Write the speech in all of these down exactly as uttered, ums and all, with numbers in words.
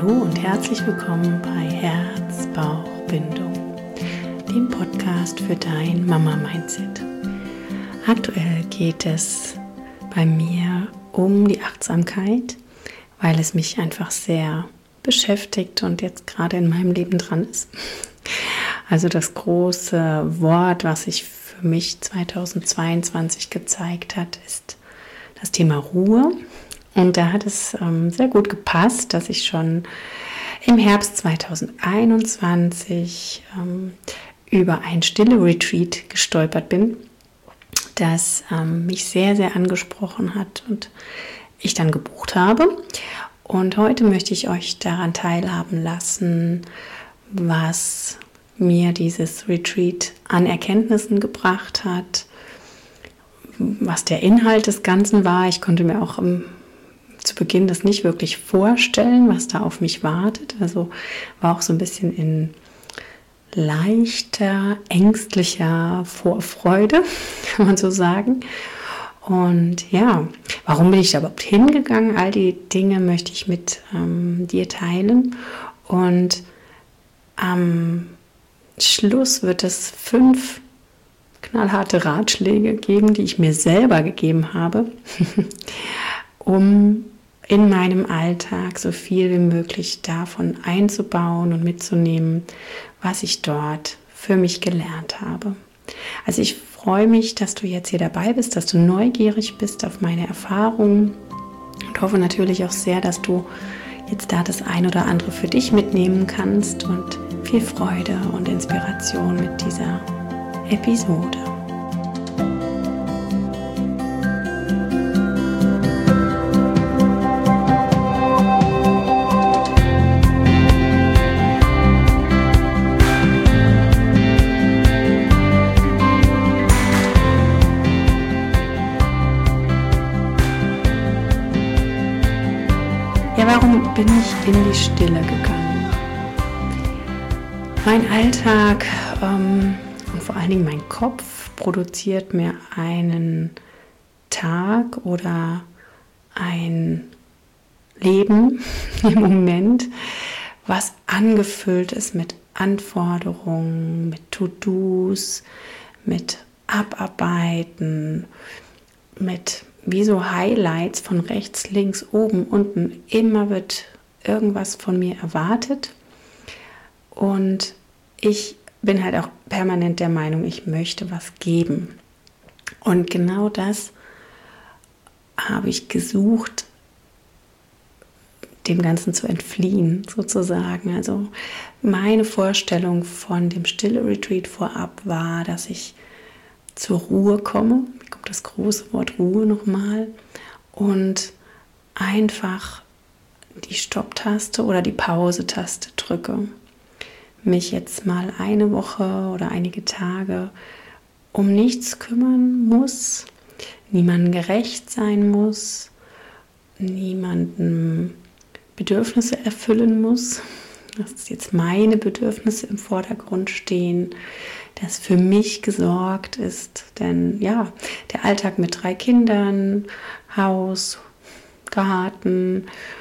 Hallo und herzlich willkommen bei Herz-Bauch-Bindung, dem Podcast für dein Mama-Mindset. Aktuell geht es bei mir um die Achtsamkeit, weil es mich einfach sehr beschäftigt und jetzt gerade in meinem Leben dran ist. Also das große Wort, was sich für mich zweitausendzweiundzwanzig gezeigt hat, ist das Thema Ruhe. Und da hat es ähm, sehr gut gepasst, dass ich schon im Herbst zweitausendeinundzwanzig ähm, über ein Stille-Retreat gestolpert bin, das ähm, mich sehr, sehr angesprochen hat und ich dann gebucht habe. Und heute möchte ich euch daran teilhaben lassen, was mir dieses Retreat an Erkenntnissen gebracht hat, was der Inhalt des Ganzen war. Ich konnte mir auch im zu Beginn das nicht wirklich vorstellen, was da auf mich wartet. Also war auch so ein bisschen in leichter, ängstlicher Vorfreude, kann man so sagen. Und ja, warum bin ich da überhaupt hingegangen? All die Dinge möchte ich mit ähm, dir teilen. Und am Schluss wird es fünf knallharte Ratschläge geben, die ich mir selber gegeben habe, um in meinem Alltag so viel wie möglich davon einzubauen und mitzunehmen, was ich dort für mich gelernt habe. Also ich freue mich, dass du jetzt hier dabei bist, dass du neugierig bist auf meine Erfahrungen und hoffe natürlich auch sehr, dass du jetzt da das ein oder andere für dich mitnehmen kannst und viel Freude und Inspiration mit dieser Episode. Ja, warum bin ich in die Stille gegangen? Mein Alltag ähm, und vor allen Dingen mein Kopf produziert mir einen Tag oder ein Leben im Moment, was angefüllt ist mit Anforderungen, mit To-Dos, mit Abarbeiten, mit wie so Highlights von rechts, links, oben, unten. Immer wird irgendwas von mir erwartet. Und ich bin halt auch permanent der Meinung, ich möchte was geben. Und genau das habe ich gesucht, dem Ganzen zu entfliehen, sozusagen. Also meine Vorstellung von dem Stille-Retreat vorab war, dass ich zur Ruhe komme. Hier kommt das große Wort Ruhe nochmal. Und einfach die Stopptaste oder die Pause-Taste drücke. Mich jetzt mal eine Woche oder einige Tage um nichts kümmern muss, niemandem gerecht sein muss, niemandem Bedürfnisse erfüllen muss, dass jetzt meine Bedürfnisse im Vordergrund stehen, dass für mich gesorgt ist, denn ja, der Alltag mit drei Kindern, Haus, Garten,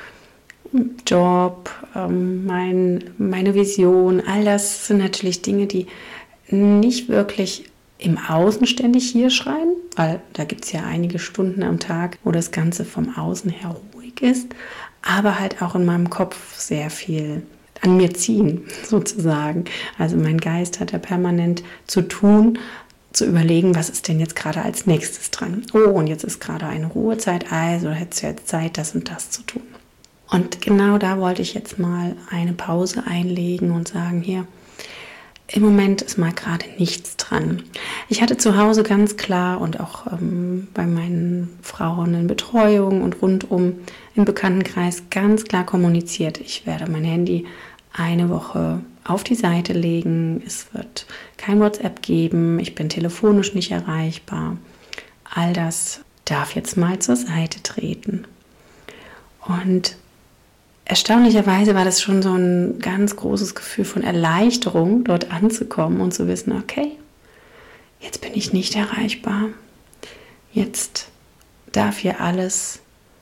Job, ähm, mein, meine Vision, all das sind natürlich Dinge, die nicht wirklich im Außen ständig hier schreien, weil da gibt es ja einige Stunden am Tag, wo das Ganze vom Außen her ruhig ist, aber halt auch in meinem Kopf sehr viel an mir ziehen, sozusagen. Also mein Geist hat da permanent zu tun, zu überlegen, was ist denn jetzt gerade als nächstes dran. Oh, und jetzt ist gerade eine Ruhezeit, also hättest du jetzt Zeit, das und das zu tun. Und genau da wollte ich jetzt mal eine Pause einlegen und sagen, hier, im Moment ist mal gerade nichts dran. Ich hatte zu Hause ganz klar und auch ähm, bei meinen Frauen in Betreuung und rundum im Bekanntenkreis ganz klar kommuniziert, ich werde mein Handy eine Woche auf die Seite legen, es wird kein WhatsApp geben, ich bin telefonisch nicht erreichbar. All das darf jetzt mal zur Seite treten. Und erstaunlicherweise war das schon so ein ganz großes Gefühl von Erleichterung, dort anzukommen und zu wissen, okay, jetzt bin ich nicht erreichbar. Jetzt darf hier alles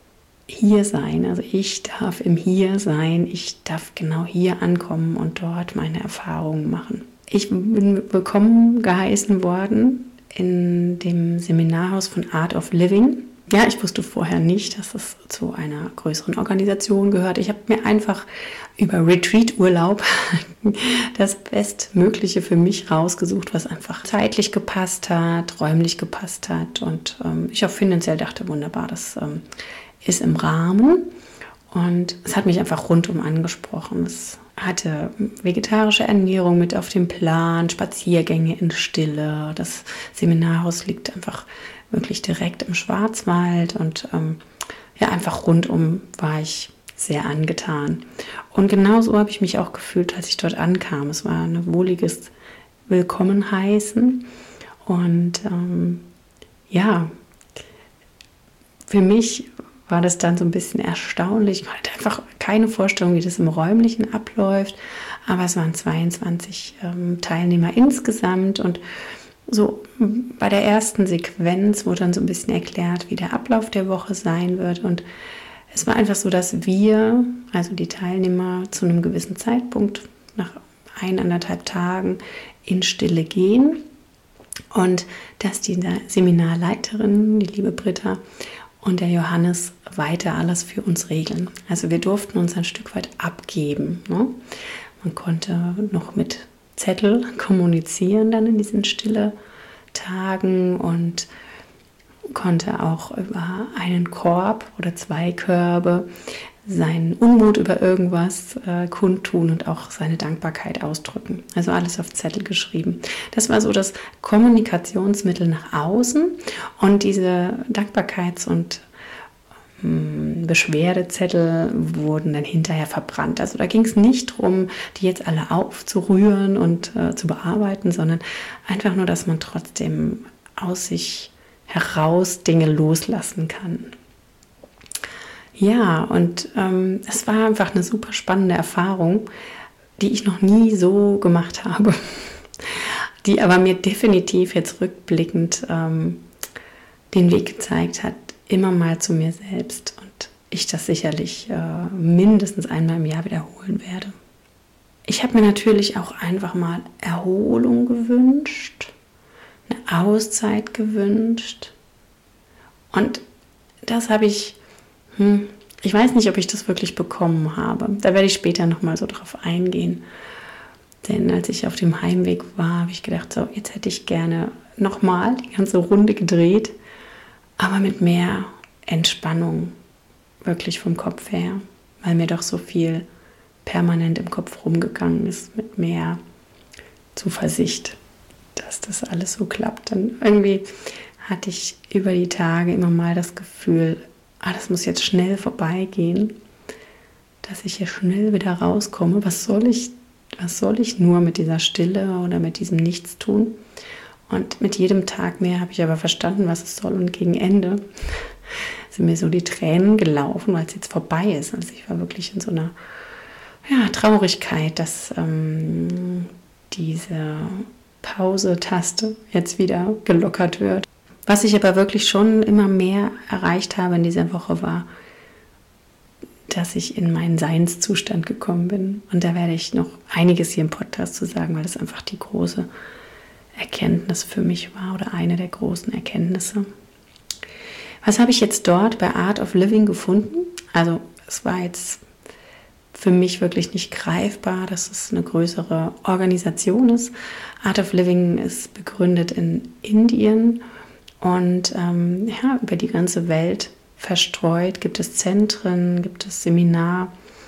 hier sein. Also ich darf im Hier sein, ich darf genau hier ankommen und dort meine Erfahrungen machen. Ich bin willkommen geheißen worden in dem Seminarhaus von Art of Living. Ja, ich wusste vorher nicht, dass es zu einer größeren Organisation gehört. Ich habe mir einfach über Retreat-Urlaub das Bestmögliche für mich rausgesucht, was einfach zeitlich gepasst hat, räumlich gepasst hat und ähm, ich auch finanziell dachte, wunderbar, das ähm, ist im Rahmen. Und es hat mich einfach rundum angesprochen. Es hatte vegetarische Ernährung mit auf dem Plan, Spaziergänge in Stille. Das Seminarhaus liegt einfach wirklich direkt im Schwarzwald und ähm, ja, einfach rundum war ich sehr angetan. Und genauso habe ich mich auch gefühlt, als ich dort ankam. Es war ein wohliges Willkommenheißen und ähm, ja, für mich war das dann so ein bisschen erstaunlich. Ich hatte einfach keine Vorstellung, wie das im Räumlichen abläuft, aber es waren zweiundzwanzig ähm, Teilnehmer insgesamt und so bei der ersten Sequenz wurde dann so ein bisschen erklärt, wie der Ablauf der Woche sein wird und es war einfach so, dass wir, also die Teilnehmer, zu einem gewissen Zeitpunkt nach eineinhalb Tagen in Stille gehen und dass die Seminarleiterin, die liebe Britta und der Johannes weiter alles für uns regeln. Also wir durften uns ein Stück weit abgeben. Ne? Man konnte noch mit Zettel kommunizieren dann in diesen stille Tagen und konnte auch über einen Korb oder zwei Körbe seinen Unmut über irgendwas äh, kundtun und auch seine Dankbarkeit ausdrücken. Also alles auf Zettel geschrieben. Das war so das Kommunikationsmittel nach außen und diese Dankbarkeits- und mh, Beschwerdezettel wurden dann hinterher verbrannt. Also da ging es nicht darum, die jetzt alle aufzurühren und äh, zu bearbeiten, sondern einfach nur, dass man trotzdem aus sich heraus Dinge loslassen kann. Ja, und ähm, es war einfach eine super spannende Erfahrung, die ich noch nie so gemacht habe, die aber mir definitiv jetzt rückblickend ähm, den Weg gezeigt hat, immer mal zu mir selbst und ich das sicherlich äh, mindestens einmal im Jahr wiederholen werde. Ich habe mir natürlich auch einfach mal Erholung gewünscht, eine Auszeit gewünscht und das habe ich Hm, ich weiß nicht, ob ich das wirklich bekommen habe. Da werde ich später nochmal so drauf eingehen. Denn als ich auf dem Heimweg war, habe ich gedacht, so, jetzt hätte ich gerne nochmal die ganze Runde gedreht, aber mit mehr Entspannung, wirklich vom Kopf her, weil mir doch so viel permanent im Kopf rumgegangen ist, mit mehr Zuversicht, dass das alles so klappt. Und irgendwie hatte ich über die Tage immer mal das Gefühl, ah, das muss jetzt schnell vorbeigehen, dass ich hier schnell wieder rauskomme. Was soll ich, was soll ich nur mit dieser Stille oder mit diesem Nichtstun? Und mit jedem Tag mehr habe ich aber verstanden, was es soll. Und gegen Ende sind mir so die Tränen gelaufen, weil es jetzt vorbei ist. Also ich war wirklich in so einer ja, Traurigkeit, dass ähm, diese Pause-Taste jetzt wieder gelockert wird. Was ich aber wirklich schon immer mehr erreicht habe in dieser Woche war, dass ich in meinen Seinszustand gekommen bin. Und da werde ich noch einiges hier im Podcast zu sagen, weil das einfach die große Erkenntnis für mich war oder eine der großen Erkenntnisse. Was habe ich jetzt dort bei Art of Living gefunden? Also es war jetzt für mich wirklich nicht greifbar, dass es eine größere Organisation ist. Art of Living ist begründet in Indien. Und ähm, ja, über die ganze Welt verstreut gibt es Zentren, gibt es Seminarräume,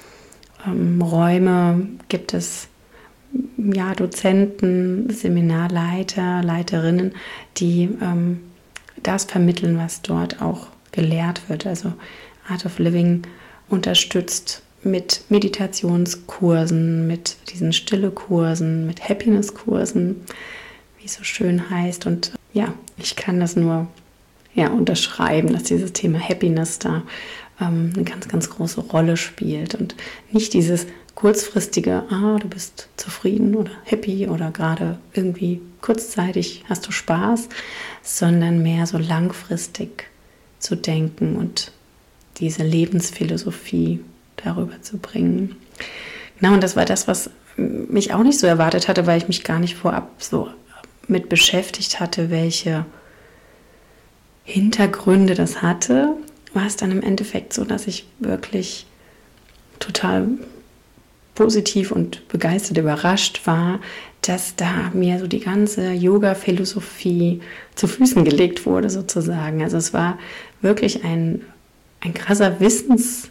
ähm, gibt es ja, Dozenten, Seminarleiter, Leiterinnen, die ähm, das vermitteln, was dort auch gelehrt wird. Also Art of Living unterstützt mit Meditationskursen, mit diesen Stille-Kursen, mit Happiness-Kursen, wie es so schön heißt. Und ja, ich kann das nur ja, unterschreiben, dass dieses Thema Happiness da ähm, eine ganz, ganz große Rolle spielt. Und nicht dieses kurzfristige, ah, du bist zufrieden oder happy oder gerade irgendwie kurzzeitig hast du Spaß, sondern mehr so langfristig zu denken und diese Lebensphilosophie darüber zu bringen. Genau, und das war das, was mich auch nicht so erwartet hatte, weil ich mich gar nicht vorab so mit beschäftigt hatte, welche Hintergründe das hatte, war es dann im Endeffekt so, dass ich wirklich total positiv und begeistert überrascht war, dass da mir so die ganze Yoga-Philosophie zu Füßen gelegt wurde sozusagen. Also es war wirklich ein, ein krasser Wissenskurs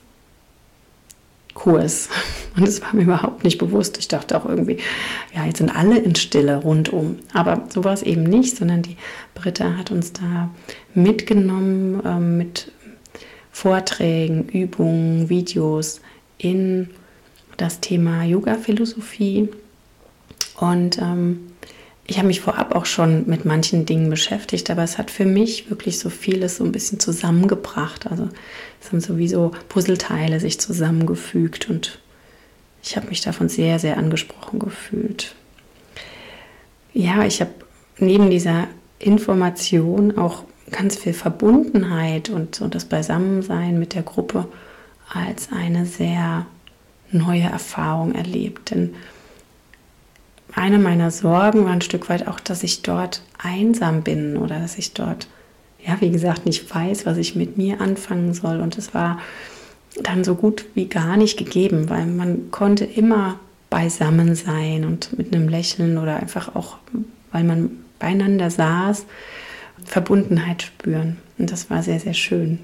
und es war mir überhaupt nicht bewusst. Ich dachte auch irgendwie, ja, jetzt sind alle in Stille rundum. Aber so war es eben nicht, sondern die Britta hat uns da mitgenommen ähm, mit Vorträgen, Übungen, Videos in das Thema Yoga-Philosophie. Und ähm, ich habe mich vorab auch schon mit manchen Dingen beschäftigt, aber es hat für mich wirklich so vieles so ein bisschen zusammengebracht. Also es haben sowieso Puzzleteile sich zusammengefügt und ich habe mich davon sehr, sehr angesprochen gefühlt. Ja, ich habe neben dieser Information auch ganz viel Verbundenheit und, und das Beisammensein mit der Gruppe als eine sehr neue Erfahrung erlebt. Denn eine meiner Sorgen war ein Stück weit auch, dass ich dort einsam bin oder dass ich dort, ja, wie gesagt, nicht weiß, was ich mit mir anfangen soll. Und es war dann so gut wie gar nicht gegeben, weil man konnte immer beisammen sein und mit einem Lächeln oder einfach auch, weil man beieinander saß, Verbundenheit spüren. Und das war sehr, sehr schön.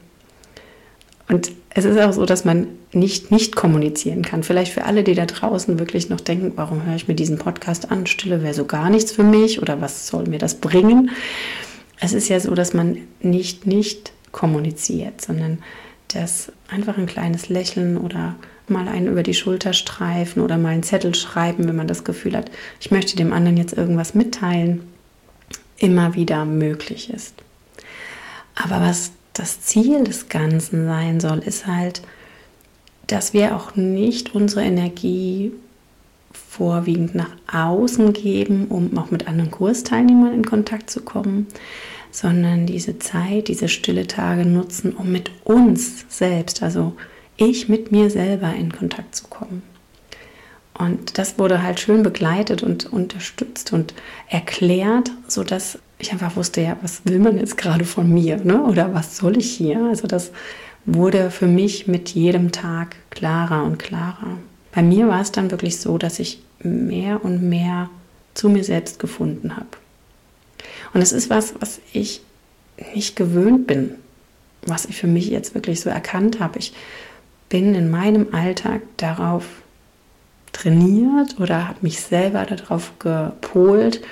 Und es ist auch so, dass man nicht nicht kommunizieren kann. Vielleicht für alle, die da draußen wirklich noch denken, warum höre ich mir diesen Podcast an? Stille wäre so gar nichts für mich oder was soll mir das bringen? Es ist ja so, dass man nicht nicht kommuniziert, sondern dass einfach ein kleines Lächeln oder mal einen über die Schulter streifen oder mal einen Zettel schreiben, wenn man das Gefühl hat, ich möchte dem anderen jetzt irgendwas mitteilen, immer wieder möglich ist. Aber was das Ziel des Ganzen sein soll, ist halt, dass wir auch nicht unsere Energie vorwiegend nach außen geben, um auch mit anderen Kursteilnehmern in Kontakt zu kommen, sondern diese Zeit, diese stille Tage nutzen, um mit uns selbst, also ich mit mir selber in Kontakt zu kommen. Und das wurde halt schön begleitet und unterstützt und erklärt, sodass ich einfach wusste, ja, was will man jetzt gerade von mir, ne? Oder was soll ich hier? Also das wurde für mich mit jedem Tag klarer und klarer. Bei mir war es dann wirklich so, dass ich mehr und mehr zu mir selbst gefunden habe. Und es ist was, was ich nicht gewöhnt bin, was ich für mich jetzt wirklich so erkannt habe. Ich bin in meinem Alltag darauf trainiert oder habe mich selber darauf gepolt,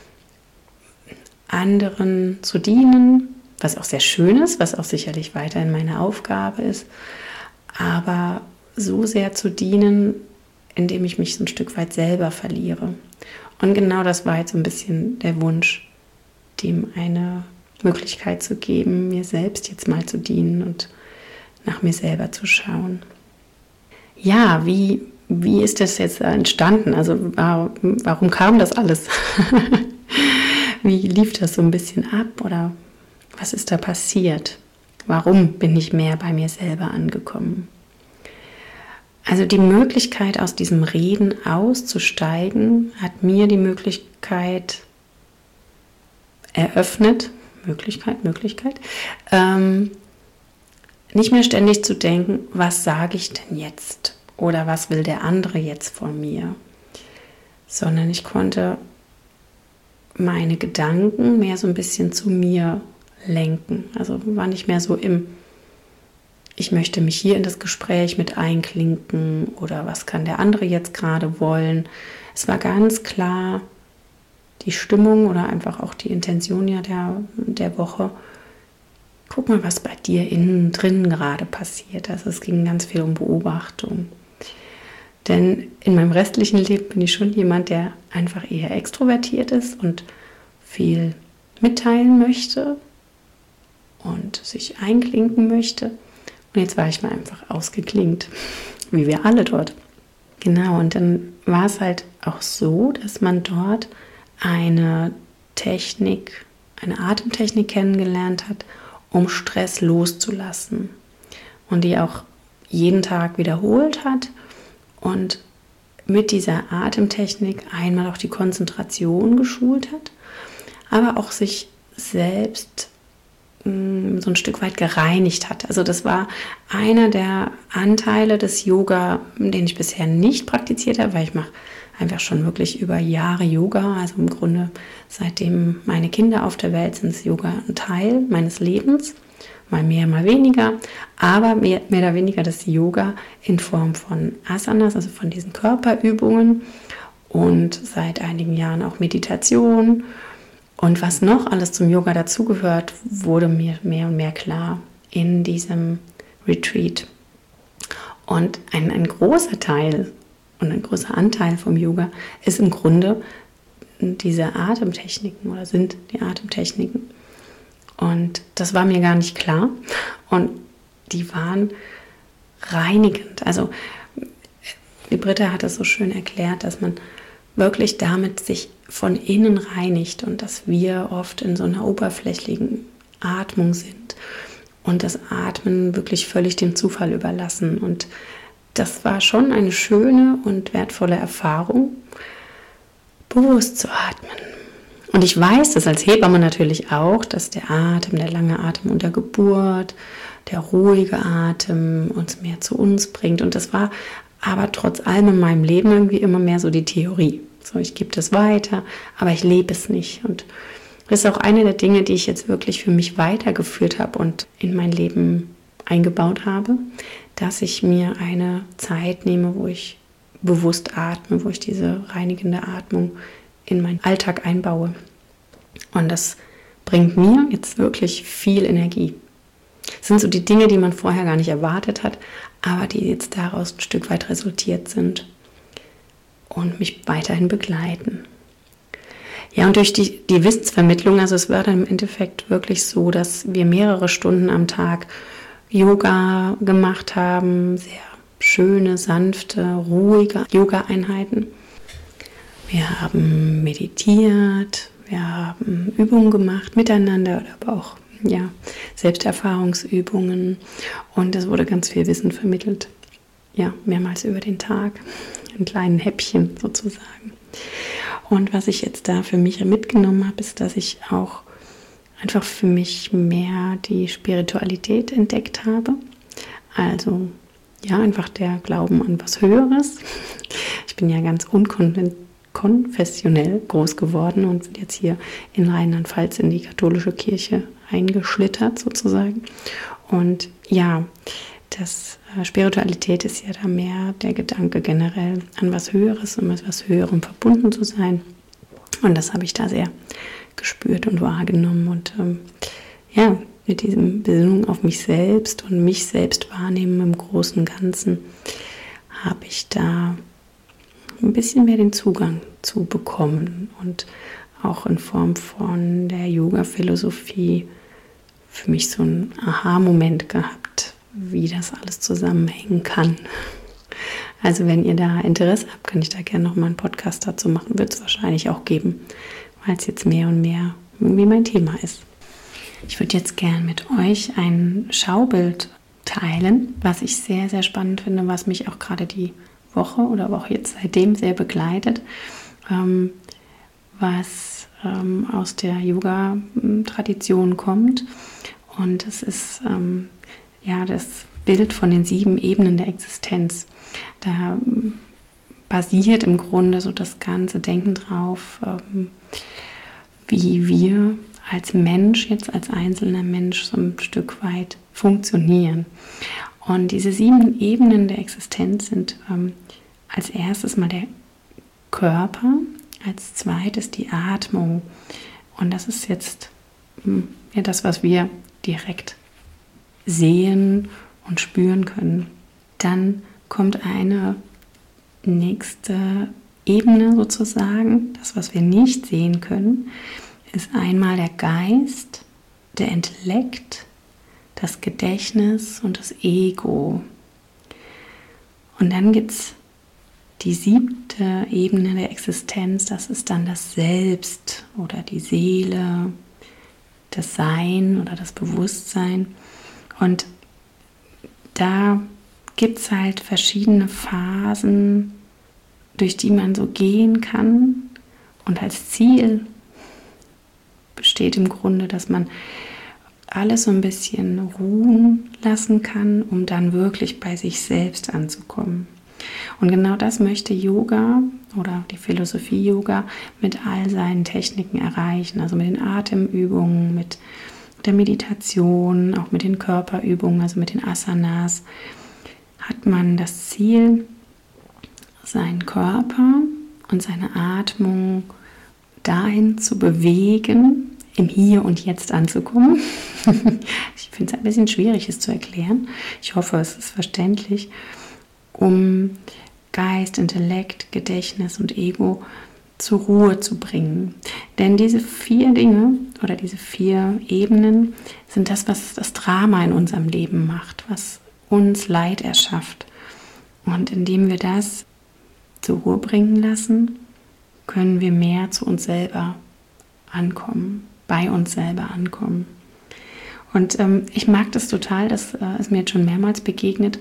anderen zu dienen, was auch sehr schön ist, was auch sicherlich weiterhin meine Aufgabe ist, aber so sehr zu dienen, indem ich mich so ein Stück weit selber verliere. Und genau das war jetzt so ein bisschen der Wunsch, dem eine Möglichkeit zu geben, mir selbst jetzt mal zu dienen und nach mir selber zu schauen. Ja, wie, wie ist das jetzt entstanden? Also warum, warum kam das alles? Wie lief das so ein bisschen ab oder was ist da passiert? Warum bin ich mehr bei mir selber angekommen? Also die Möglichkeit, aus diesem Reden auszusteigen, hat mir die Möglichkeit eröffnet, Möglichkeit, Möglichkeit, ähm, nicht mehr ständig zu denken, was sage ich denn jetzt oder was will der andere jetzt von mir, sondern ich konnte meine Gedanken mehr so ein bisschen zu mir lenken. Also war nicht mehr so im, ich möchte mich hier in das Gespräch mit einklinken oder was kann der andere jetzt gerade wollen. Es war ganz klar die Stimmung oder einfach auch die Intention ja der, der Woche. Guck mal, was bei dir innen drin gerade passiert. Also es ging ganz viel um Beobachtung. Denn in meinem restlichen Leben bin ich schon jemand, der einfach eher extrovertiert ist und viel mitteilen möchte und sich einklinken möchte. Und jetzt war ich mal einfach ausgeklinkt, wie wir alle dort. Genau, und dann war es halt auch so, dass man dort eine Technik, eine Atemtechnik kennengelernt hat, um Stress loszulassen. und die auch jeden Tag wiederholt hat und mit dieser Atemtechnik einmal auch die Konzentration geschult hat, aber auch sich selbst mh, so ein Stück weit gereinigt hat. Also das war einer der Anteile des Yoga, den ich bisher nicht praktiziert habe, weil ich mache einfach schon wirklich über Jahre Yoga. Also im Grunde seitdem meine Kinder auf der Welt sind, ist Yoga ein Teil meines Lebens. Mal mehr, mal weniger, aber mehr, mehr oder weniger das Yoga in Form von Asanas, also von diesen Körperübungen und seit einigen Jahren auch Meditation. Und was noch alles zum Yoga dazugehört, wurde mir mehr und mehr klar in diesem Retreat. Und ein, ein großer Teil und ein großer Anteil vom Yoga ist im Grunde diese Atemtechniken oder sind die Atemtechniken. Und das war mir gar nicht klar. Und die waren reinigend. Also die Britta hat es so schön erklärt, dass man wirklich damit sich von innen reinigt und dass wir oft in so einer oberflächlichen Atmung sind und das Atmen wirklich völlig dem Zufall überlassen. Und das war schon eine schöne und wertvolle Erfahrung, bewusst zu atmen. Und ich weiß das als Hebamme natürlich auch, dass der Atem, der lange Atem unter Geburt, der ruhige Atem uns mehr zu uns bringt. Und das war aber trotz allem in meinem Leben irgendwie immer mehr so die Theorie. So, ich gebe das weiter, aber ich lebe es nicht. Und das ist auch eine der Dinge, die ich jetzt wirklich für mich weitergeführt habe und in mein Leben eingebaut habe, dass ich mir eine Zeit nehme, wo ich bewusst atme, wo ich diese reinigende Atmung in meinen Alltag einbaue. Und das bringt mir jetzt wirklich viel Energie. Das sind so die Dinge, die man vorher gar nicht erwartet hat, aber die jetzt daraus ein Stück weit resultiert sind und mich weiterhin begleiten. Ja, und durch die, die Wissensvermittlung, also es war dann im Endeffekt wirklich so, dass wir mehrere Stunden am Tag Yoga gemacht haben, sehr schöne, sanfte, ruhige Yoga-Einheiten. Wir haben meditiert, wir haben Übungen gemacht miteinander, aber auch ja, Selbsterfahrungsübungen und es wurde ganz viel Wissen vermittelt, ja, mehrmals über den Tag, in kleinen Häppchen sozusagen. Und was ich jetzt da für mich mitgenommen habe, ist, dass ich auch einfach für mich mehr die Spiritualität entdeckt habe, also ja, einfach der Glauben an was Höheres. Ich bin ja ganz unkonventionell konfessionell groß geworden und bin jetzt hier in Rheinland-Pfalz in die katholische Kirche eingeschlittert sozusagen. Und ja, das äh, Spiritualität ist ja da mehr der Gedanke generell an was Höheres und mit was Höherem verbunden zu sein. Und das habe ich da sehr gespürt und wahrgenommen. Und ähm, ja, mit diesem Besinnung auf mich selbst und mich selbst wahrnehmen im großen und Ganzen habe ich da ein bisschen mehr den Zugang zu bekommen und auch in Form von der Yoga-Philosophie für mich so einen Aha-Moment gehabt, wie das alles zusammenhängen kann. Also wenn ihr da Interesse habt, kann ich da gerne noch mal einen Podcast dazu machen. Wird es wahrscheinlich auch geben, weil es jetzt mehr und mehr irgendwie mein Thema ist. Ich würde jetzt gern mit euch ein Schaubild teilen, was ich sehr, sehr spannend finde, was mich auch gerade die Woche oder aber auch jetzt seitdem sehr begleitet, ähm, was ähm, aus der Yoga-Tradition kommt. Und es ist ähm, ja das Bild von den sieben Ebenen der Existenz. Da ähm, basiert im Grunde so das ganze Denken drauf, ähm, wie wir als Mensch, jetzt als einzelner Mensch so ein Stück weit funktionieren. Und diese sieben Ebenen der Existenz sind ähm, als erstes mal der Körper, als zweites die Atmung. Und das ist jetzt ähm, ja, das, was wir direkt sehen und spüren können. Dann kommt eine nächste Ebene sozusagen, das, was wir nicht sehen können, ist einmal der Geist, der Intellekt, das Gedächtnis und das Ego. Und dann gibt es die siebte Ebene der Existenz, das ist dann das Selbst oder die Seele, das Sein oder das Bewusstsein. Und da gibt es halt verschiedene Phasen, durch die man so gehen kann. Und als Ziel besteht im Grunde, dass man alles so ein bisschen ruhen lassen kann, um dann wirklich bei sich selbst anzukommen. Und genau das möchte Yoga oder die Philosophie Yoga mit all seinen Techniken erreichen. Also mit den Atemübungen, mit der Meditation, auch mit den Körperübungen, also mit den Asanas, hat man das Ziel, seinen Körper und seine Atmung dahin zu bewegen, im Hier und Jetzt anzukommen. Ich finde es ein bisschen schwierig, es zu erklären. Ich hoffe, es ist verständlich, um Geist, Intellekt, Gedächtnis und Ego zur Ruhe zu bringen. Denn diese vier Dinge oder diese vier Ebenen sind das, was das Drama in unserem Leben macht, was uns Leid erschafft. Und indem wir das zur Ruhe bringen lassen, können wir mehr zu uns selber ankommen, bei uns selber ankommen. Und ähm, ich mag das total, das äh, ist mir jetzt schon mehrmals begegnet,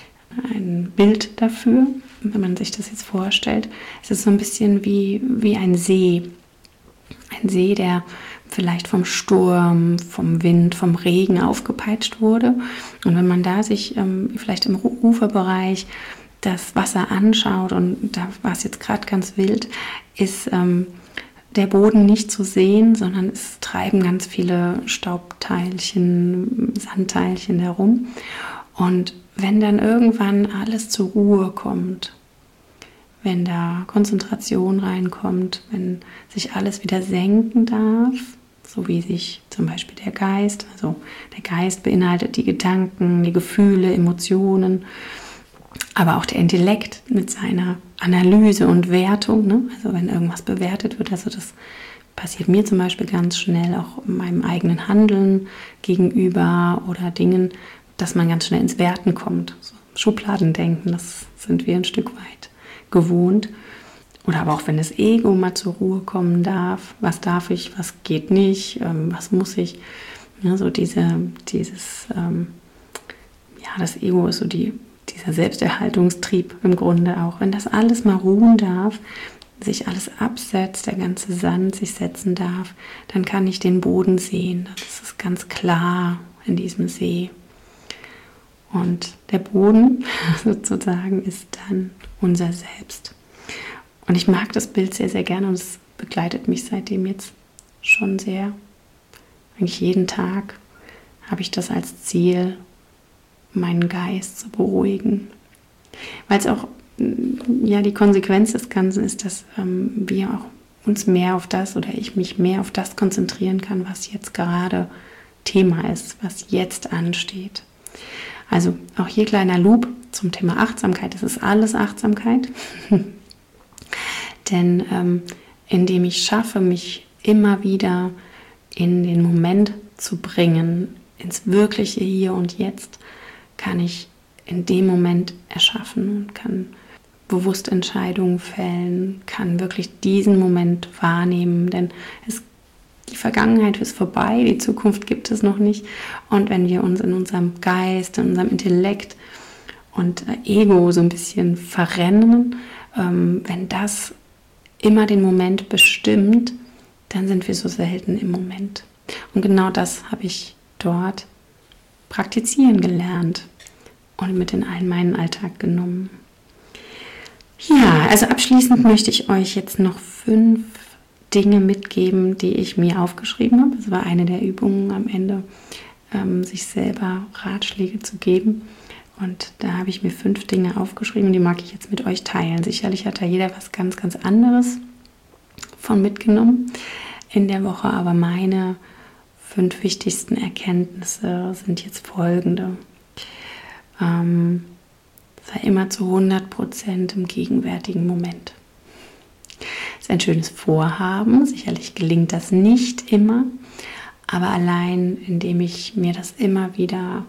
ein Bild dafür, wenn man sich das jetzt vorstellt. Es ist so ein bisschen wie, wie ein See. Ein See, der vielleicht vom Sturm, vom Wind, vom Regen aufgepeitscht wurde. Und wenn man da sich ähm, vielleicht im Uferbereich das Wasser anschaut, und da war es jetzt gerade ganz wild, ist ähm, der Boden nicht zu sehen, sondern es treiben ganz viele Staubteilchen, Sandteilchen herum. Und wenn dann irgendwann alles zur Ruhe kommt, wenn da Konzentration reinkommt, wenn sich alles wieder senken darf, so wie sich zum Beispiel der Geist, also der Geist beinhaltet die Gedanken, die Gefühle, Emotionen, aber auch der Intellekt mit seiner Analyse und Wertung, ne? Also wenn irgendwas bewertet wird, also das passiert mir zum Beispiel ganz schnell auch in meinem eigenen Handeln gegenüber oder Dingen, dass man ganz schnell ins Werten kommt. So Schubladendenken, das sind wir ein Stück weit gewohnt. Oder aber auch wenn das Ego mal zur Ruhe kommen darf, was darf ich, was geht nicht, ähm, was muss ich. Ja, so diese, dieses, ähm, ja, das Ego ist so die, dieser Selbsterhaltungstrieb im Grunde auch. Wenn das alles mal ruhen darf, sich alles absetzt, der ganze Sand sich setzen darf, dann kann ich den Boden sehen. Das ist ganz klar in diesem See. Und der Boden sozusagen ist dann unser Selbst. Und ich mag das Bild sehr, sehr gerne und es begleitet mich seitdem jetzt schon sehr. Eigentlich jeden Tag habe ich das als Ziel, meinen Geist zu beruhigen. Weil es auch, ja, die Konsequenz des Ganzen ist, dass ähm, wir auch uns mehr auf das oder ich mich mehr auf das konzentrieren kann, was jetzt gerade Thema ist, was jetzt ansteht. Also auch hier kleiner Loop zum Thema Achtsamkeit. Es ist alles Achtsamkeit. Denn ähm, indem ich schaffe, mich immer wieder in den Moment zu bringen, ins wirkliche Hier und Jetzt, kann ich in dem Moment erschaffen und kann bewusst Entscheidungen fällen, kann wirklich diesen Moment wahrnehmen, denn es, die Vergangenheit ist vorbei, die Zukunft gibt es noch nicht. Und wenn wir uns in unserem Geist, in unserem Intellekt und Ego so ein bisschen verrennen, ähm, wenn das immer den Moment bestimmt, dann sind wir so selten im Moment. Und genau das habe ich dort praktizieren gelernt und mit in all meinen Alltag genommen. Ja, also abschließend möchte ich euch jetzt noch fünf Dinge mitgeben, die ich mir aufgeschrieben habe. Das war eine der Übungen am Ende, ähm, sich selber Ratschläge zu geben. Und da habe ich mir fünf Dinge aufgeschrieben, die mag ich jetzt mit euch teilen. Sicherlich hat da jeder was ganz, ganz anderes von mitgenommen in der Woche, aber meine fünf wichtigsten Erkenntnisse sind jetzt folgende. Ähm, sei immer zu hundert Prozent im gegenwärtigen Moment. Das ist ein schönes Vorhaben, sicherlich gelingt das nicht immer, aber allein indem ich mir das immer wieder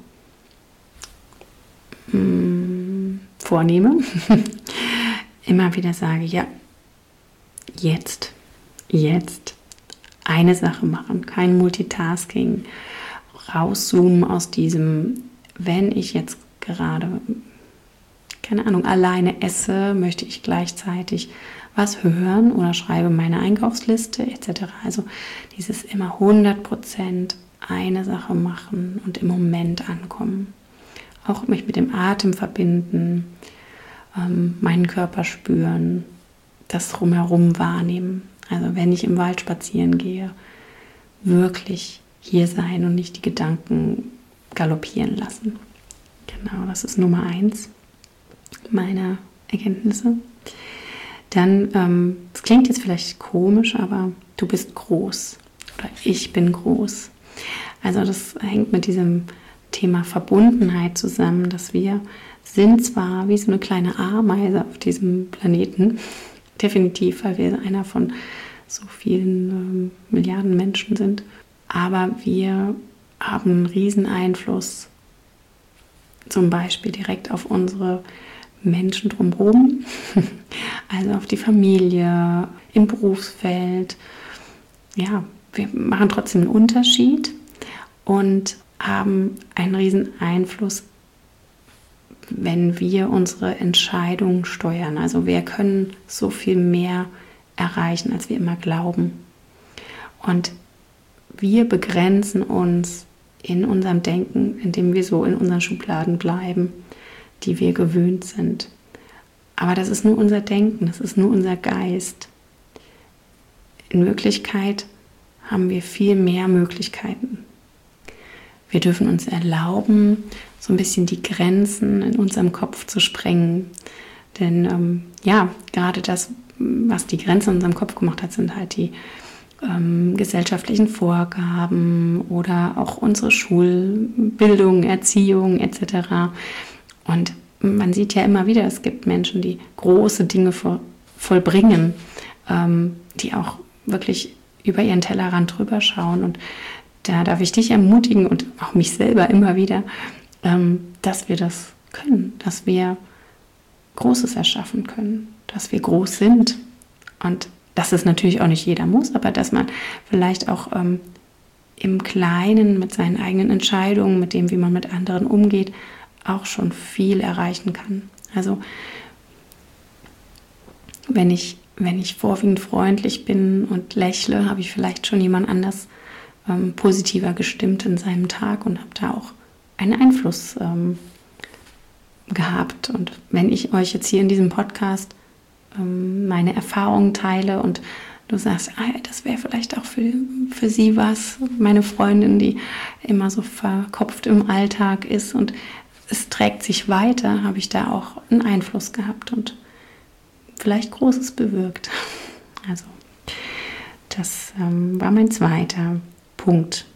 mh, vornehme, immer wieder sage, ja, jetzt, jetzt eine Sache machen, kein Multitasking, rauszoomen aus diesem, wenn ich jetzt gerade, keine Ahnung, alleine esse, möchte ich gleichzeitig was hören oder schreibe meine Einkaufsliste et cetera. Also dieses immer hundert Prozent eine Sache machen und im Moment ankommen. Auch mich mit dem Atem verbinden, ähm, meinen Körper spüren, das Drumherum wahrnehmen. Also wenn ich im Wald spazieren gehe, wirklich hier sein und nicht die Gedanken galoppieren lassen. Genau, das ist Nummer eins meiner Erkenntnisse. Dann, ähm, das klingt jetzt vielleicht komisch, aber du bist groß oder ich bin groß. Also das hängt mit diesem Thema Verbundenheit zusammen, dass wir sind zwar wie so eine kleine Ameise auf diesem Planeten, definitiv, weil wir einer von so vielen ähm, Milliarden Menschen sind, aber wir haben einen riesen Einfluss, zum Beispiel direkt auf unsere Menschen drumherum, also auf die Familie, im Berufsfeld. Ja, wir machen trotzdem einen Unterschied und haben einen riesen Einfluss, wenn wir unsere Entscheidungen steuern. Also wir können so viel mehr erreichen, als wir immer glauben. Und wir begrenzen uns in unserem Denken, indem wir so in unseren Schubladen bleiben, die wir gewöhnt sind. Aber das ist nur unser Denken, das ist nur unser Geist. In Wirklichkeit haben wir viel mehr Möglichkeiten. Wir dürfen uns erlauben, so ein bisschen die Grenzen in unserem Kopf zu sprengen. Denn ähm, ja, gerade das, was die Grenzen in unserem Kopf gemacht hat, sind halt die ähm, gesellschaftlichen Vorgaben oder auch unsere Schulbildung, Erziehung et cetera. Und man sieht ja immer wieder, es gibt Menschen, die große Dinge voll, vollbringen, ähm, die auch wirklich über ihren Tellerrand drüber schauen. Und da darf ich dich ermutigen und auch mich selber immer wieder, ähm, dass wir das können, dass wir Großes erschaffen können, dass wir groß sind. Und dass es natürlich auch nicht jeder muss, aber dass man vielleicht auch ähm, im Kleinen mit seinen eigenen Entscheidungen, mit dem, wie man mit anderen umgeht, auch schon viel erreichen kann. Also wenn ich, wenn ich vorwiegend freundlich bin und lächle, habe ich vielleicht schon jemand anders ähm, positiver gestimmt in seinem Tag und habe da auch einen Einfluss ähm, gehabt. Und wenn ich euch jetzt hier in diesem Podcast ähm, meine Erfahrungen teile und du sagst, ah, das wäre vielleicht auch für, für sie was, meine Freundin, die immer so verkopft im Alltag ist und es trägt sich weiter, habe ich da auch einen Einfluss gehabt und vielleicht Großes bewirkt. Also das ähm, war mein zweiter Punkt.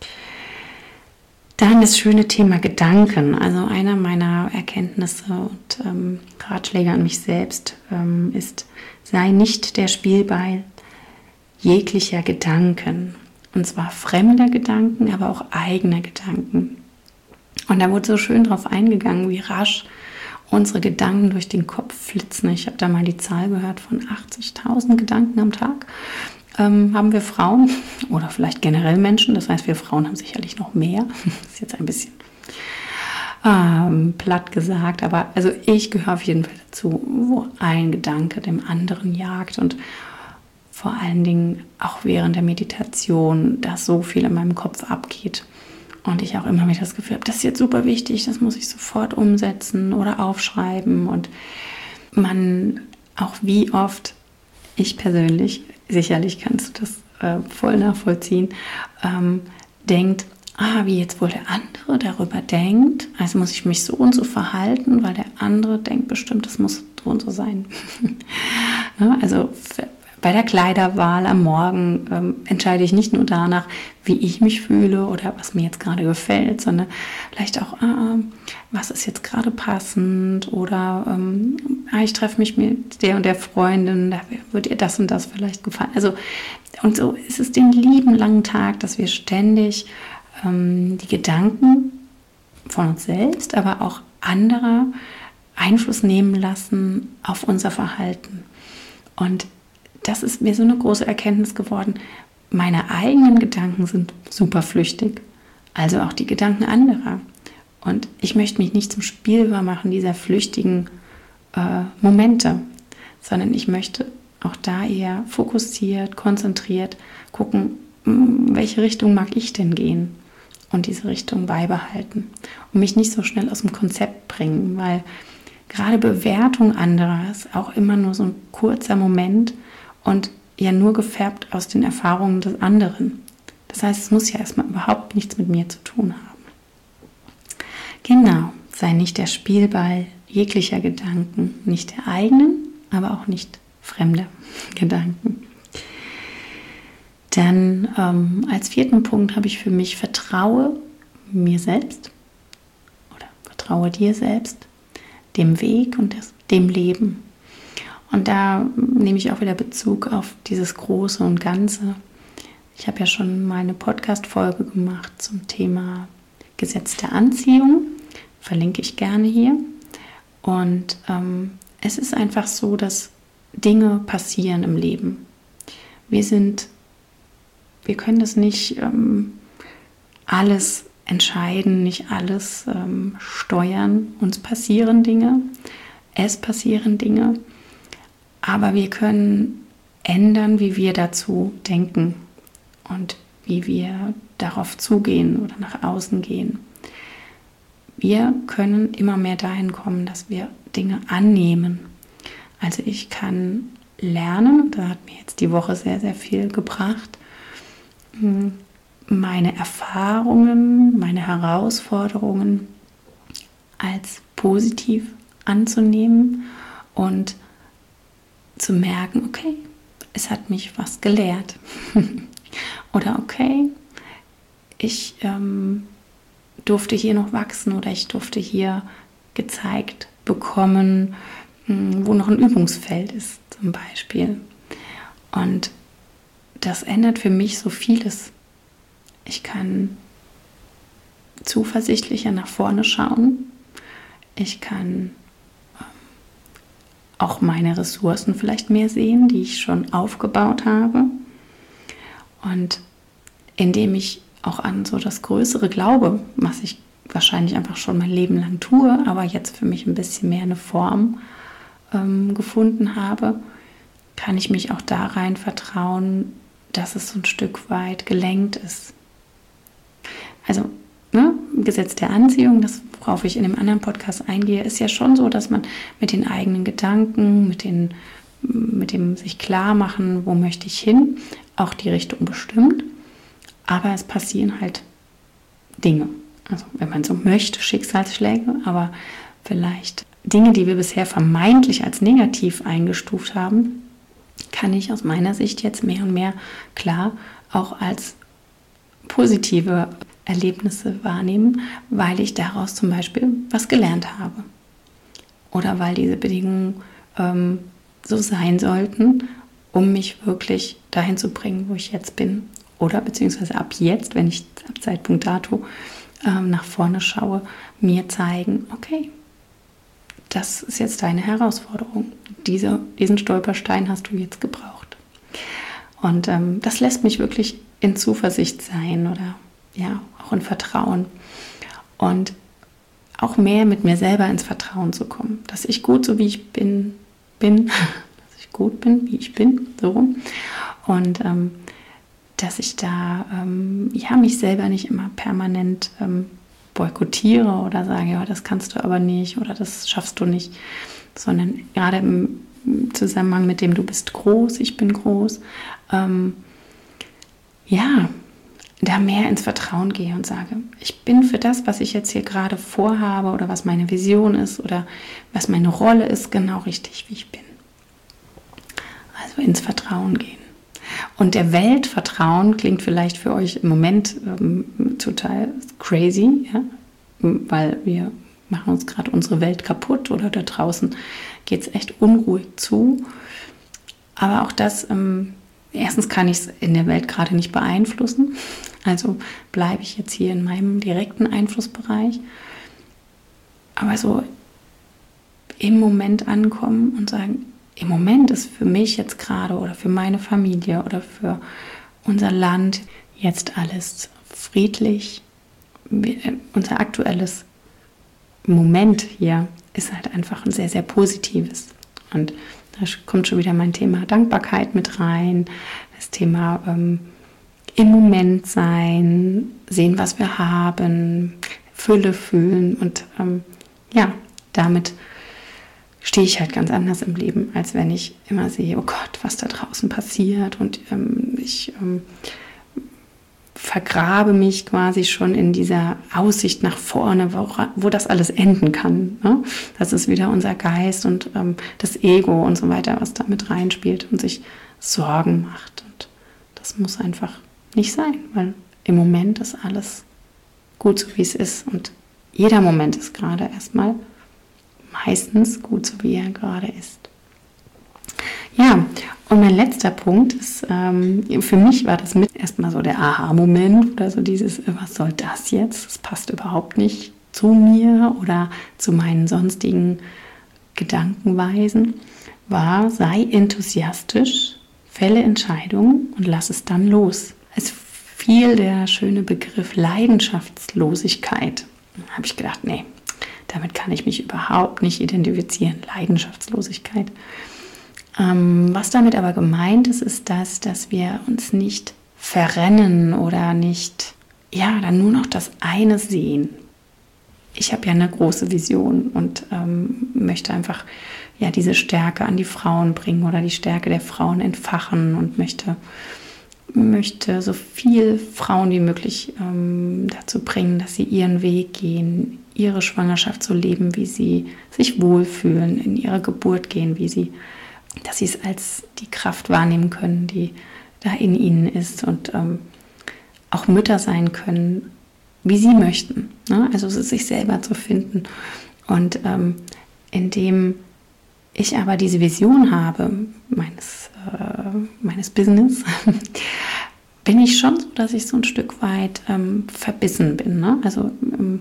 Dann das schöne Thema Gedanken. Also einer meiner Erkenntnisse und ähm, Ratschläge an mich selbst ähm, ist, sei nicht der Spielball jeglicher Gedanken. Und zwar fremder Gedanken, aber auch eigener Gedanken. Und da wurde so schön drauf eingegangen, wie rasch unsere Gedanken durch den Kopf flitzen. Ich habe da mal die Zahl gehört von achtzigtausend Gedanken am Tag. Ähm, haben wir Frauen oder vielleicht generell Menschen, das heißt, wir Frauen haben sicherlich noch mehr. Das ist jetzt ein bisschen ähm, platt gesagt, aber also ich gehöre auf jeden Fall dazu, wo ein Gedanke dem anderen jagt und vor allen Dingen auch während der Meditation, dass so viel in meinem Kopf abgeht. Und ich auch immer wieder das Gefühl habe, das ist jetzt super wichtig, das muss ich sofort umsetzen oder aufschreiben. Und man auch wie oft, ich persönlich, sicherlich kannst du das äh, voll nachvollziehen, ähm, denkt, ah, wie jetzt wohl der andere darüber denkt, also muss ich mich so und so verhalten, weil der andere denkt bestimmt, das muss so und so sein. Ne? Also bei der Kleiderwahl am Morgen ähm, entscheide ich nicht nur danach, wie ich mich fühle oder was mir jetzt gerade gefällt, sondern vielleicht auch, ah, was ist jetzt gerade passend oder ähm, ah, ich treffe mich mit der und der Freundin, da wird ihr das und das vielleicht gefallen. Also und so ist es den lieben langen Tag, dass wir ständig ähm, die Gedanken von uns selbst, aber auch anderer Einfluss nehmen lassen auf unser Verhalten. Und das ist mir so eine große Erkenntnis geworden. Meine eigenen Gedanken sind super flüchtig, also auch die Gedanken anderer. Und ich möchte mich nicht zum Spielball machen dieser flüchtigen äh, Momente, sondern ich möchte auch da eher fokussiert, konzentriert gucken, in welche Richtung mag ich denn gehen und diese Richtung beibehalten und mich nicht so schnell aus dem Konzept bringen, weil gerade Bewertung anderer ist auch immer nur so ein kurzer Moment und ja nur gefärbt aus den Erfahrungen des anderen. Das heißt, es muss ja erstmal überhaupt nichts mit mir zu tun haben. Genau, sei nicht der Spielball jeglicher Gedanken, nicht der eigenen, aber auch nicht fremder Gedanken. Dann ähm, als vierten Punkt habe ich für mich: Vertraue mir selbst oder vertraue dir selbst, dem Weg und des, dem Leben. Und da nehme ich auch wieder Bezug auf dieses Große und Ganze. Ich habe ja schon mal eine Podcast-Folge gemacht zum Thema Gesetz der Anziehung. Verlinke ich gerne hier. Und ähm, es ist einfach so, dass Dinge passieren im Leben. Wir sind, wir können das nicht ähm, alles entscheiden, nicht alles ähm, steuern. Uns passieren Dinge, es passieren Dinge, aber wir können ändern, wie wir dazu denken und wie wir darauf zugehen oder nach außen gehen. Wir können immer mehr dahin kommen, dass wir Dinge annehmen. Also ich kann lernen, da hat mir jetzt die Woche sehr, sehr viel gebracht, meine Erfahrungen, meine Herausforderungen als positiv anzunehmen und zu merken, okay, es hat mich was gelehrt. Oder okay, ich ähm, durfte hier noch wachsen oder ich durfte hier gezeigt bekommen, wo noch ein Übungsfeld ist zum Beispiel. Und das ändert für mich so vieles. Ich kann zuversichtlicher nach vorne schauen. Ich kann auch meine Ressourcen vielleicht mehr sehen, die ich schon aufgebaut habe. Und indem ich auch an so das Größere glaube, was ich wahrscheinlich einfach schon mein Leben lang tue, aber jetzt für mich ein bisschen mehr eine Form ähm, gefunden habe, kann ich mich auch da rein vertrauen, dass es so ein Stück weit gelenkt ist. Also, ne, Gesetz der Anziehung, das, worauf ich in dem anderen Podcast eingehe, ist ja schon so, dass man mit den eigenen Gedanken, mit, den, mit dem sich klar machen, wo möchte ich hin, auch die Richtung bestimmt. Aber es passieren halt Dinge. Also, wenn man so möchte, Schicksalsschläge, aber vielleicht Dinge, die wir bisher vermeintlich als negativ eingestuft haben, kann ich aus meiner Sicht jetzt mehr und mehr klar auch als positive Erlebnisse wahrnehmen, weil ich daraus zum Beispiel was gelernt habe. Oder weil diese Bedingungen ähm, so sein sollten, um mich wirklich dahin zu bringen, wo ich jetzt bin. Oder beziehungsweise ab jetzt, wenn ich ab Zeitpunkt dato ähm, nach vorne schaue, mir zeigen, okay, das ist jetzt deine Herausforderung. Diese, diesen Stolperstein hast du jetzt gebraucht. Und ähm, das lässt mich wirklich in Zuversicht sein oder ja, auch in Vertrauen. Und auch mehr mit mir selber ins Vertrauen zu kommen. Dass ich gut so wie ich bin, bin, dass ich gut bin, wie ich bin, so rum. Und ähm, dass ich da ähm, ja, mich selber nicht immer permanent ähm, boykottiere oder sage, ja, das kannst du aber nicht oder das schaffst du nicht, sondern gerade im Zusammenhang mit dem, du bist groß, ich bin groß, ähm, ja, da mehr ins Vertrauen gehe und sage, ich bin für das, was ich jetzt hier gerade vorhabe oder was meine Vision ist oder was meine Rolle ist, genau richtig, wie ich bin. Also ins Vertrauen gehen. Und der Welt vertrauen klingt vielleicht für euch im Moment ähm, total crazy, ja? Weil wir machen uns gerade unsere Welt kaputt oder da draußen geht es echt unruhig zu. Aber auch das, ähm, erstens kann ich es in der Welt gerade nicht beeinflussen, also bleibe ich jetzt hier in meinem direkten Einflussbereich. Aber so im Moment ankommen und sagen, im Moment ist für mich jetzt gerade oder für meine Familie oder für unser Land jetzt alles friedlich. Wir, unser aktuelles Moment hier ist halt einfach ein sehr, sehr positives. Und da kommt schon wieder mein Thema Dankbarkeit mit rein, das Thema ähm, im Moment sein, sehen, was wir haben, Fülle fühlen und ähm, ja, damit stehe ich halt ganz anders im Leben, als wenn ich immer sehe, oh Gott, was da draußen passiert und ähm, ich ähm, vergrabe mich quasi schon in dieser Aussicht nach vorne, wo, wo das alles enden kann. Ne? Das ist wieder unser Geist und ähm, das Ego und so weiter, was da mit reinspielt und sich Sorgen macht. Und das muss einfach nicht sein, weil im Moment ist alles gut so, wie es ist. Und jeder Moment ist gerade erstmal meistens gut so, wie er gerade ist. Ja, und mein letzter Punkt ist, ähm, für mich war das mit erstmal so der Aha-Moment oder so dieses, was soll das jetzt? Das passt überhaupt nicht zu mir oder zu meinen sonstigen Gedankenweisen, war, sei enthusiastisch, fälle Entscheidungen und lass es dann los. Es fiel der schöne Begriff Leidenschaftslosigkeit. Da habe ich gedacht, nee, damit kann ich mich überhaupt nicht identifizieren, Leidenschaftslosigkeit. Ähm, was damit aber gemeint ist, ist das, dass wir uns nicht verrennen oder nicht, ja, dann nur noch das eine sehen. Ich habe ja eine große Vision und ähm, möchte einfach ja diese Stärke an die Frauen bringen oder die Stärke der Frauen entfachen und möchte, möchte so viel Frauen wie möglich ähm, dazu bringen, dass sie ihren Weg gehen, ihre Schwangerschaft so leben, wie sie sich wohlfühlen, in ihre Geburt gehen, wie sie, dass sie es als die Kraft wahrnehmen können, die da in ihnen ist und ähm, auch Mütter sein können, wie sie möchten. Ne? Also es ist sich selber zu finden. Und ähm, indem ich aber diese Vision habe, meines, äh, meines Business, bin ich schon so, dass ich so ein Stück weit ähm, verbissen bin. Ne? Also ähm,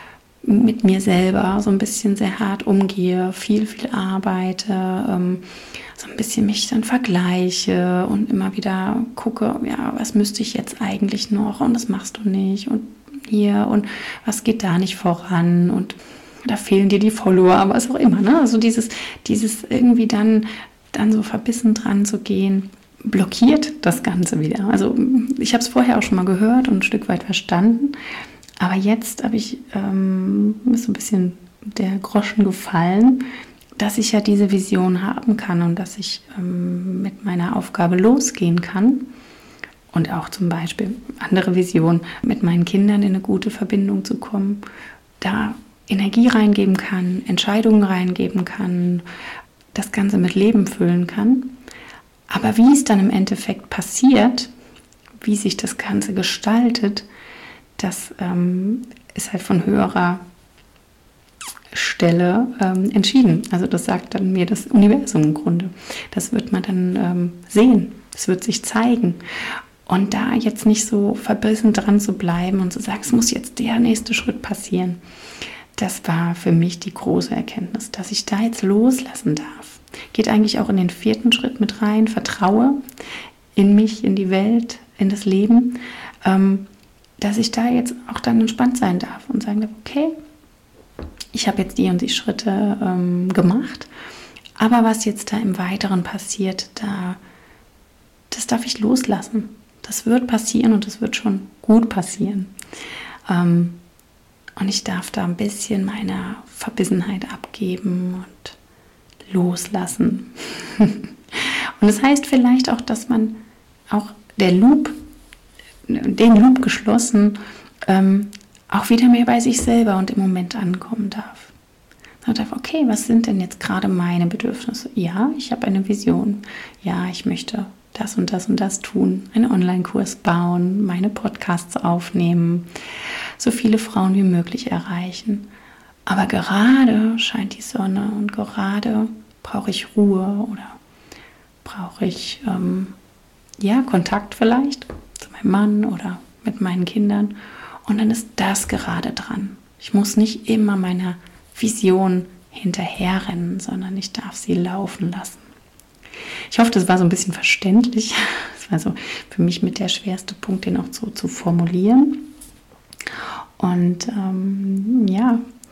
mit mir selber so ein bisschen sehr hart umgehe, viel, viel arbeite, ähm, so ein bisschen mich dann vergleiche und immer wieder gucke, ja, was müsste ich jetzt eigentlich noch und das machst du nicht und hier und was geht da nicht voran und da fehlen dir die Follower, was auch immer. Ne? Also dieses, dieses irgendwie dann, dann so verbissen dran zu gehen, blockiert das Ganze wieder. Also ich habe es vorher auch schon mal gehört und ein Stück weit verstanden, aber jetzt habe ich, ähm, ist so ein bisschen der Groschen gefallen, dass ich ja diese Vision haben kann und dass ich ähm, mit meiner Aufgabe losgehen kann und auch zum Beispiel andere Vision, mit meinen Kindern in eine gute Verbindung zu kommen, da Energie reingeben kann, Entscheidungen reingeben kann, das Ganze mit Leben füllen kann. Aber wie es dann im Endeffekt passiert, wie sich das Ganze gestaltet, das ähm, ist halt von höherer Stelle ähm, entschieden. Also das sagt dann mir das Universum im Grunde. Das wird man dann ähm, sehen. Es wird sich zeigen. Und da jetzt nicht so verbissen dran zu bleiben und zu sagen, es muss jetzt der nächste Schritt passieren, das war für mich die große Erkenntnis, dass ich da jetzt loslassen darf. Geht eigentlich auch in den vierten Schritt mit rein. Vertraue in mich, in die Welt, in das Leben, ähm, dass ich da jetzt auch dann entspannt sein darf und sagen darf, okay, ich habe jetzt die und die Schritte ähm, gemacht, aber was jetzt da im Weiteren passiert, da, das darf ich loslassen. Das wird passieren und das wird schon gut passieren. Ähm, und ich darf da ein bisschen meine Verbissenheit abgeben und loslassen. Und das heißt vielleicht auch, dass man auch der Loop, den Loop geschlossen, ähm, auch wieder mehr bei sich selber und im Moment ankommen darf. Man darf, okay, was sind denn jetzt gerade meine Bedürfnisse? Ja, ich habe eine Vision. Ja, ich möchte das und das und das tun. Einen Online-Kurs bauen, meine Podcasts aufnehmen, so viele Frauen wie möglich erreichen. Aber gerade scheint die Sonne und gerade brauche ich Ruhe oder brauche ich ähm, ja, Kontakt vielleicht zu meinem Mann oder mit meinen Kindern. Und dann ist das gerade dran. Ich muss nicht immer meiner Vision hinterherrennen, sondern ich darf sie laufen lassen. Ich hoffe, das war so ein bisschen verständlich. Das war so für mich mit der schwerste Punkt, den auch so zu formulieren. Und ähm, ja,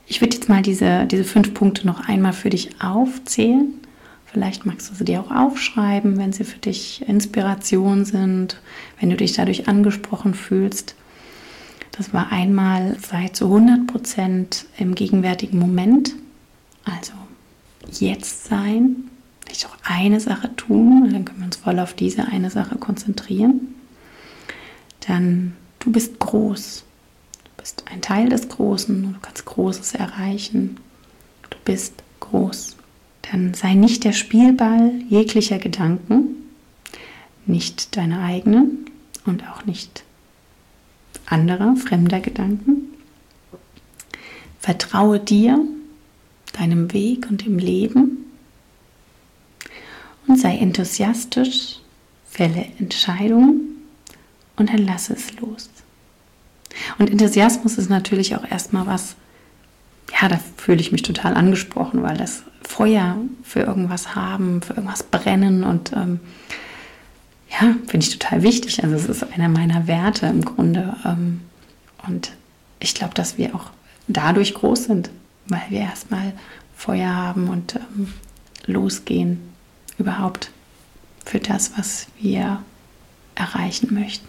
Ich würde jetzt mal diese, diese fünf Punkte noch einmal für dich aufzählen. Vielleicht magst du sie dir auch aufschreiben, wenn sie für dich Inspiration sind, wenn du dich dadurch angesprochen fühlst. Das war einmal, sei zu hundert Prozent im gegenwärtigen Moment, also jetzt sein, nicht auch eine Sache tun, dann können wir uns voll auf diese eine Sache konzentrieren. Dann, du bist groß, du bist ein Teil des Großen, du kannst Großes erreichen, du bist groß. Dann sei nicht der Spielball jeglicher Gedanken, nicht deine eigenen und auch nicht anderer, fremder Gedanken. Vertraue dir, deinem Weg und dem Leben und sei enthusiastisch, fälle Entscheidungen und dann lasse es los. Und Enthusiasmus ist natürlich auch erstmal was, ja, da fühle ich mich total angesprochen, weil das Feuer für irgendwas haben, für irgendwas brennen und ähm, ja, finde ich total wichtig. Also es ist einer meiner Werte im Grunde. Ähm, und ich glaube, dass wir auch dadurch groß sind, weil wir erstmal Feuer haben und ähm, losgehen überhaupt für das, was wir erreichen möchten.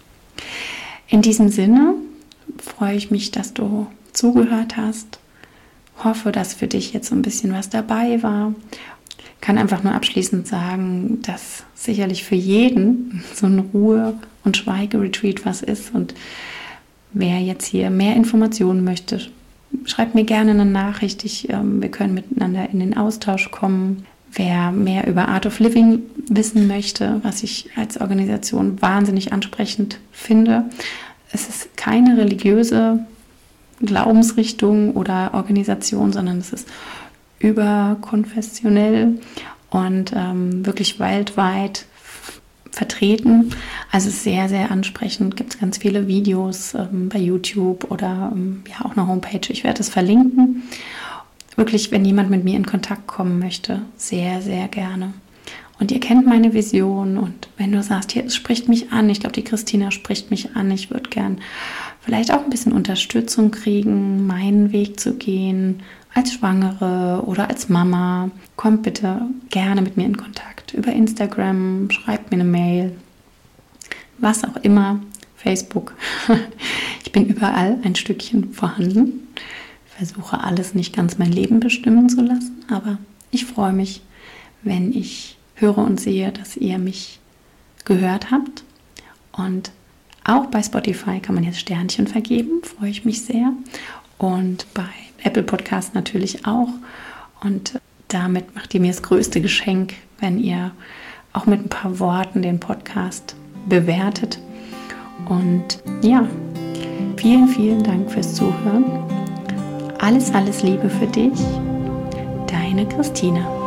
In diesem Sinne freue ich mich, dass du zugehört hast. Hoffe, dass für dich jetzt so ein bisschen was dabei war. Kann einfach nur abschließend sagen, dass sicherlich für jeden so ein Ruhe- und Schweigeretreat was ist. Und wer jetzt hier mehr Informationen möchte, schreibt mir gerne eine Nachricht. Ich, ähm, wir können miteinander in den Austausch kommen. Wer mehr über Art of Living wissen möchte, was ich als Organisation wahnsinnig ansprechend finde, es ist keine religiöse Glaubensrichtung oder Organisation, sondern es ist überkonfessionell und ähm, wirklich weltweit vertreten. Also sehr, sehr ansprechend. Gibt es ganz viele Videos ähm, bei YouTube oder ähm, ja auch eine Homepage. Ich werde es verlinken. Wirklich, wenn jemand mit mir in Kontakt kommen möchte, sehr, sehr gerne. Und ihr kennt meine Vision und wenn du sagst, hier, es spricht mich an, ich glaube, die Christina spricht mich an, ich würde gern vielleicht auch ein bisschen Unterstützung kriegen, meinen Weg zu gehen, als Schwangere oder als Mama, kommt bitte gerne mit mir in Kontakt. Über Instagram, schreibt mir eine Mail, was auch immer, Facebook. Ich bin überall ein Stückchen vorhanden. Ich versuche alles nicht ganz mein Leben bestimmen zu lassen, aber ich freue mich, wenn ich höre und sehe, dass ihr mich gehört habt. Und auch bei Spotify kann man jetzt Sternchen vergeben, freue ich mich sehr. Und bei Apple Podcast natürlich auch. Und damit macht ihr mir das größte Geschenk, wenn ihr auch mit ein paar Worten den Podcast bewertet. Und ja, vielen, vielen Dank fürs Zuhören. Alles, alles Liebe für dich. Deine Christina.